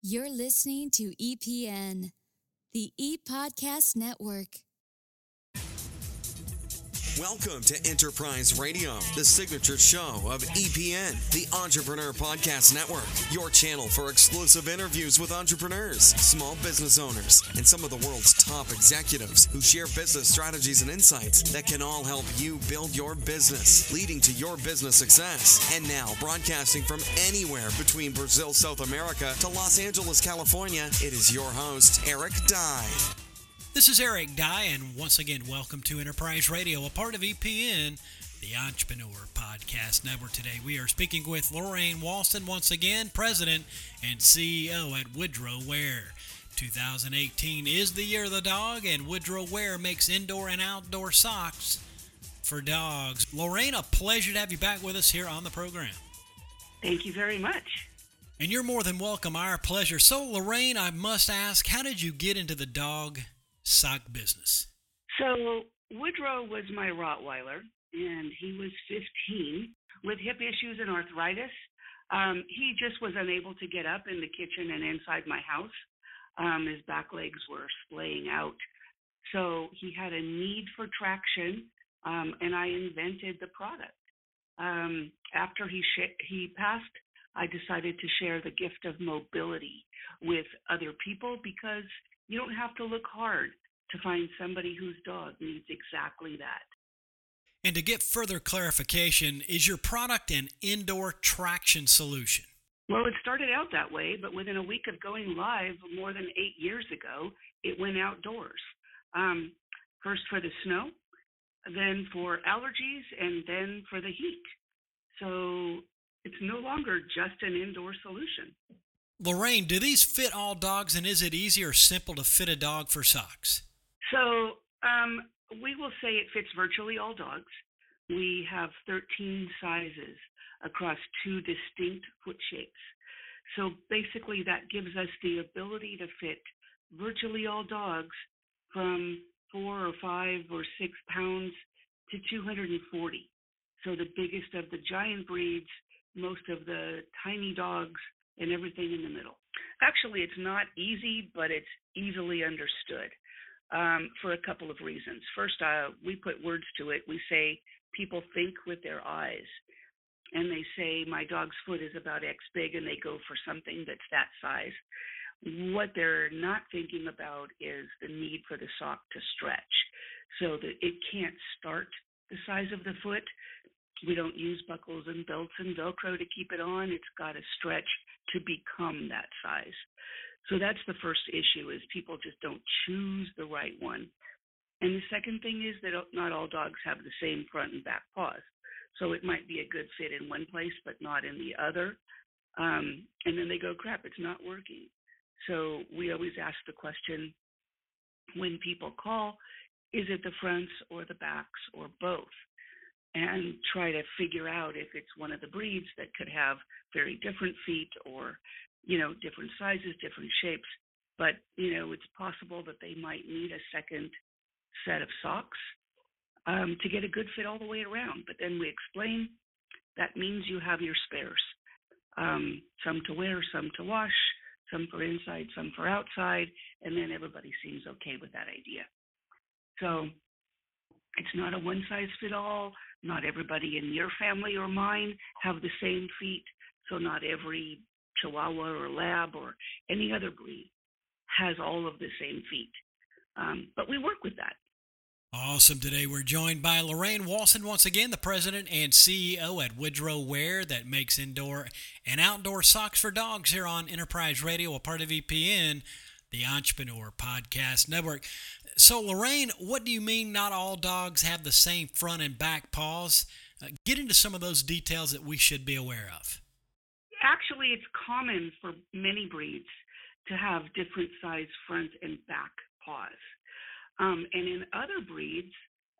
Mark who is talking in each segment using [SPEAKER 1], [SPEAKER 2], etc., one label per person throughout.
[SPEAKER 1] You're listening to EPN, the ePodcast Network.
[SPEAKER 2] Welcome to Enterprise Radio, the signature show of EPN, the Entrepreneur Podcast Network, your channel for exclusive interviews with entrepreneurs, small business owners, and some of the world's top executives who share business strategies and insights that can all help you build your business, leading to your business success. And now, broadcasting from anywhere between Brazil, South America to Los Angeles, California, it is your host, Eric Dye.
[SPEAKER 3] This is Eric Dye, and once again, welcome to Enterprise Radio, a part of EPN, the Entrepreneur Podcast Network. Today, we are speaking with Lorraine Walston, once again, President and CEO at Woodrow Ware. 2018 is the year of the dog, and Woodrow Ware makes indoor and outdoor socks for dogs. Lorraine, a pleasure to have you back with us here on the program.
[SPEAKER 4] Thank you very much.
[SPEAKER 3] And you're more than welcome, our pleasure. So, Lorraine, I must ask, how did you get into the dog sock business?
[SPEAKER 4] So Woodrow was my Rottweiler, and he was 15 with hip issues and arthritis. He just was unable to get up in the kitchen and inside my house. His back legs were splaying out. So he had a need for traction, and I invented the product. After he passed, I decided to share the gift of mobility with other people because you don't have to look hard to find somebody whose dog needs exactly that.
[SPEAKER 3] And to get further clarification, is your product an indoor traction solution?
[SPEAKER 4] Well, it started out that way, but within a week of going live more than 8 years ago, it went outdoors. First for the snow, then for allergies, and then for the heat. So it's no longer just an indoor solution.
[SPEAKER 3] Lorraine, do these fit all dogs, and is it easy or simple to fit a dog for socks?
[SPEAKER 4] So we will say it fits virtually all dogs. We have 13 sizes across 2 distinct foot shapes. So basically that gives us the ability to fit virtually all dogs from 4 or 5 or 6 pounds to 240. So the biggest of the giant breeds, most of the tiny dogs, and everything in the middle. Actually, it's not easy, but it's easily understood for a couple of reasons. First, we put words to it. We say people think with their eyes, and they say my dog's foot is about X big, and they go for something that's that size. What they're not thinking about is the need for the sock to stretch so that it can't start the size of the foot. We don't use buckles and belts and Velcro to keep it on. It's got to stretch to become that size. So that's the first issue, is people just don't choose the right one. And the second thing is that not all dogs have the same front and back paws. So it might be a good fit in one place, but not in the other. And then they go, crap, it's not working. So we always ask the question when people call, is it the fronts or the backs or both? And try to figure out if it's one of the breeds that could have very different feet or, different sizes, different shapes. But, it's possible that they might need a second set of socks to get a good fit all the way around. But then we explain that means you have your spares, some to wear, some to wash, some for inside, some for outside, and then everybody seems okay with that idea. So it's not a one-size-fit-all. Not everybody in your family or mine have the same feet, so not every Chihuahua or Lab or any other breed has all of the same feet. But we work with that.
[SPEAKER 3] Awesome. Today we're joined by Lorraine Walston, once again, the President and CEO at Woodrow Ware, that makes indoor and outdoor socks for dogs here on Enterprise Radio, a part of EPN, the Entrepreneur Podcast Network. So, Lorraine, what do you mean not all dogs have the same front and back paws? Get into some of those details that we should be aware of.
[SPEAKER 4] Actually, it's common for many breeds to have different size front and back paws. And in other breeds,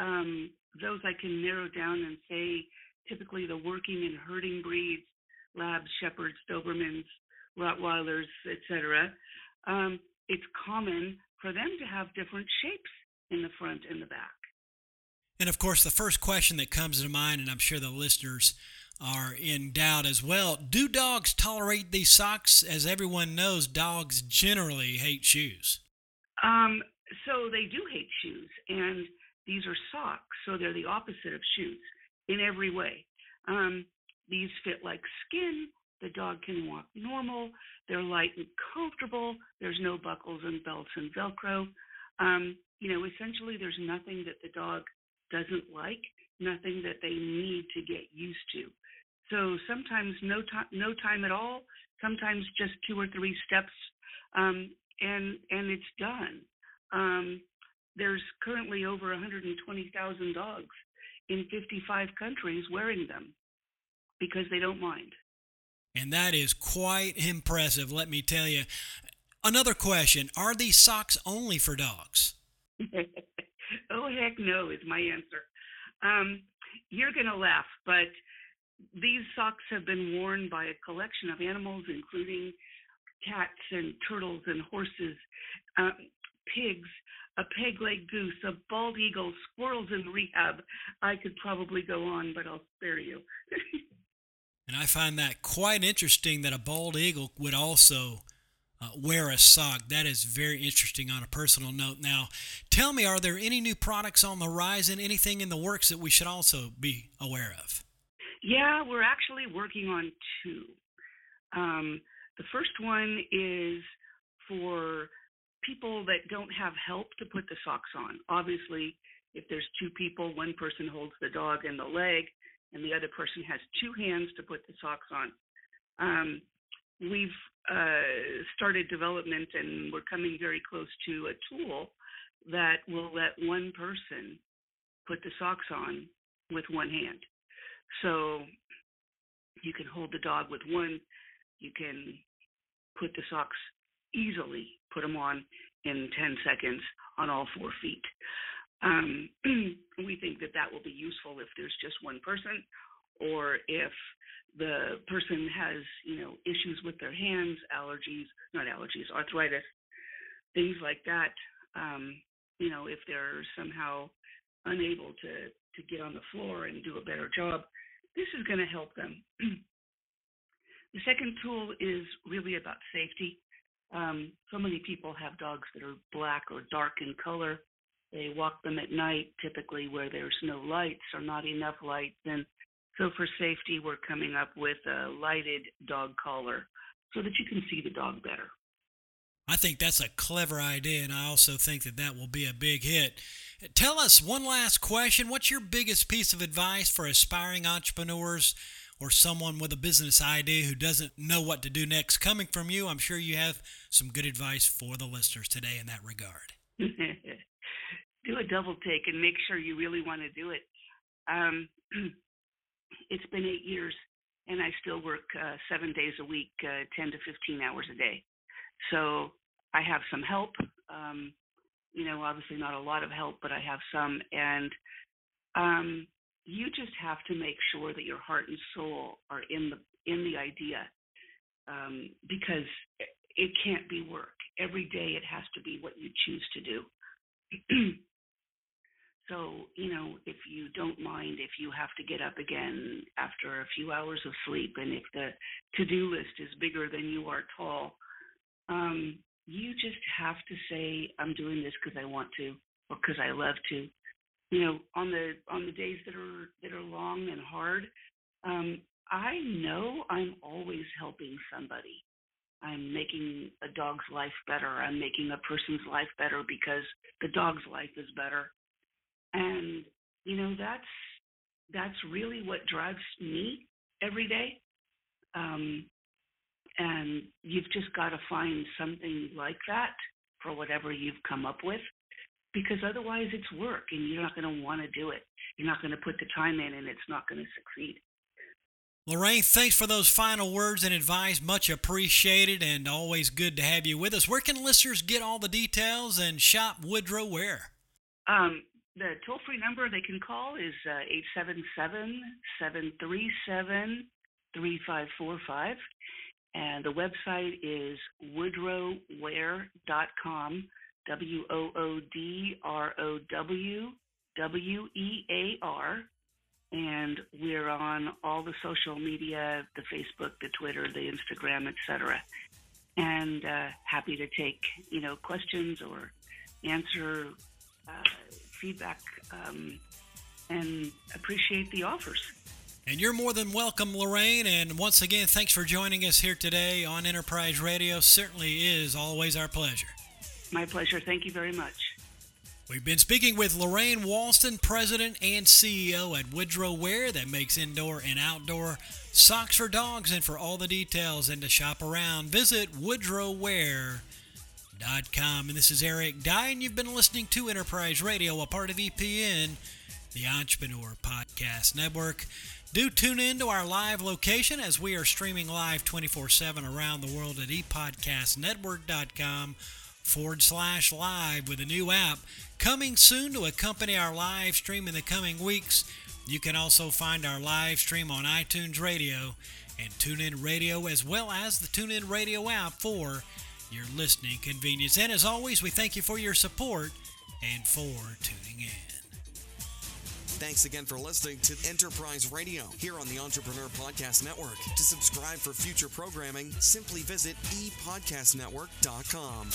[SPEAKER 4] those I can narrow down and say typically the working and herding breeds, Labs, Shepherds, Dobermans, Rottweilers, etc., it's common for them to have different shapes in the front and the back.
[SPEAKER 3] And of course, the first question that comes to mind, and I'm sure the listeners are in doubt as well. Do dogs tolerate these socks? As everyone knows, dogs generally hate shoes.
[SPEAKER 4] So they do hate shoes, and these are socks, so they're the opposite of shoes in every way. These fit like skin. The dog can walk normal. They're light and comfortable. There's no buckles and belts and Velcro. Essentially, there's nothing that the dog doesn't like, nothing that they need to get used to. So sometimes no time at all. Sometimes just 2 or 3 steps, and it's done. There's currently over 120,000 dogs in 55 countries wearing them because they don't mind.
[SPEAKER 3] And that is quite impressive, let me tell you. Another question, are these socks only for dogs?
[SPEAKER 4] Oh, heck no is my answer. You're going to laugh, but these socks have been worn by a collection of animals, including cats and turtles and horses, pigs, a peg-leg goose, a bald eagle, squirrels in rehab. I could probably go on, but I'll spare you.
[SPEAKER 3] And I find that quite interesting that a bald eagle would also wear a sock. That is very interesting on a personal note. Now, tell me, are there any new products on the horizon, anything in the works that we should also be aware of?
[SPEAKER 4] Yeah, we're actually working on 2. The first one is for people that don't have help to put the socks on. Obviously, if there's 2 people, one person holds the dog and the leg, and the other person has 2 hands to put the socks on. We've started development, and we're coming very close to a tool that will let one person put the socks on with one hand. So you can hold the dog with one. You can put the socks easily, put them on in 10 seconds on all 4 feet. We think that will be useful if there's just one person, or if the person has, issues with their hands, arthritis, things like that. If they're somehow unable to get on the floor and do a better job, this is going to help them. The second tool is really about safety. So many people have dogs that are black or dark in color. They walk them at night, typically where there's no lights or not enough lights. And so for safety, we're coming up with a lighted dog collar so that you can see the dog better.
[SPEAKER 3] I think that's a clever idea, and I also think that will be a big hit. Tell us one last question. What's your biggest piece of advice for aspiring entrepreneurs or someone with a business idea who doesn't know what to do next? Coming from you, I'm sure you have some good advice for the listeners today in that regard.
[SPEAKER 4] Do a double take and make sure you really want to do it. It's been 8 years, and I still work 7 days a week, 10 to 15 hours a day. So I have some help, obviously not a lot of help, but I have some. And you just have to make sure that your heart and soul are in the idea, because it can't be work. Every day it has to be what you choose to do. So, if you don't mind, if you have to get up again after a few hours of sleep, and if the to-do list is bigger than you are tall, you just have to say, I'm doing this because I want to, or because I love to. On the days that are long and hard, I know I'm always helping somebody. I'm making a dog's life better. I'm making a person's life better because the dog's life is better. And, that's really what drives me every day. And you've just got to find something like that for whatever you've come up with, because otherwise it's work and you're not going to want to do it. You're not going to put the time in, and it's not going to succeed.
[SPEAKER 3] Lorraine, thanks for those final words and advice. Much appreciated, and always good to have you with us. Where can listeners get all the details and shop Woodrow where?
[SPEAKER 4] The toll-free number they can call is 877-737-3545. And the website is woodrowwear.com, WOODROWWEAR. and we're on all the social media, the Facebook, the Twitter, the Instagram, etc. And happy to take, questions or answer feedback, and appreciate the offers.
[SPEAKER 3] And you're more than welcome, Lorraine. And once again, thanks for joining us here today on Enterprise Radio. Certainly is always our pleasure.
[SPEAKER 4] My pleasure. Thank you very much.
[SPEAKER 3] We've been speaking with Lorraine Walston, President and CEO at Woodrow Wear, that makes indoor and outdoor socks for dogs. And for all the details and to shop around, visit woodrowwear.com. And this is Eric Dye, and you've been listening to Enterprise Radio, a part of EPN, the Entrepreneur Podcast Network. Do tune in to our live location as we are streaming live 24/7 around the world at epodcastnetwork.com/live with a new app coming soon to accompany our live stream in the coming weeks. You can also find our live stream on iTunes Radio and TuneIn Radio, as well as the TuneIn Radio app for your listening convenience. And as always, we thank you for your support and for tuning in.
[SPEAKER 2] Thanks again for listening to Enterprise Radio here on the Entrepreneur Podcast Network. To subscribe for future programming, simply visit epodcastnetwork.com.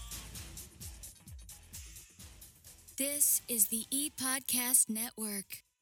[SPEAKER 1] This is the ePodcast Network.